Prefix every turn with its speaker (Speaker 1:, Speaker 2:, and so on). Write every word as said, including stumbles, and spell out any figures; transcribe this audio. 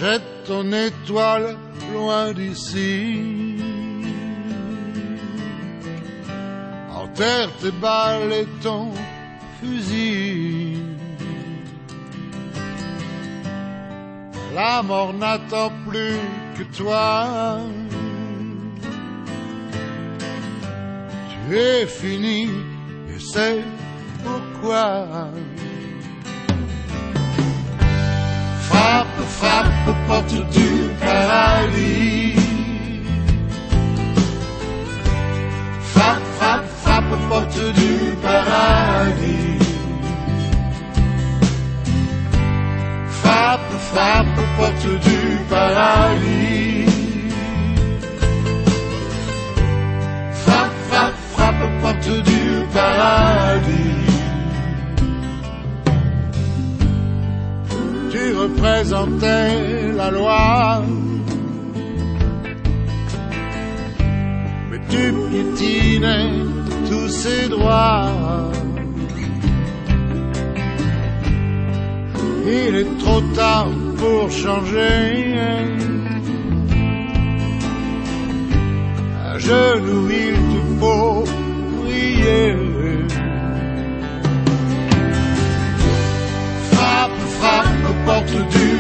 Speaker 1: jette ton étoile loin d'ici. Enterre tes balles et ton fusil. La mort n'attend plus que toi. Tu es fini et c'est pourquoi. Frappe, frappe aux portes du paradis. Frappe, frappe, frappe aux portes du paradis. Frappe, frappe aux portes du paradis. Frappe, frappe, frappe aux portes du paradis. Tu représentais la loi, mais tu piétinais tous ses droits. Il est trop tard pour changer. À genoux il te faut prier. Frappe, frappe aux portes du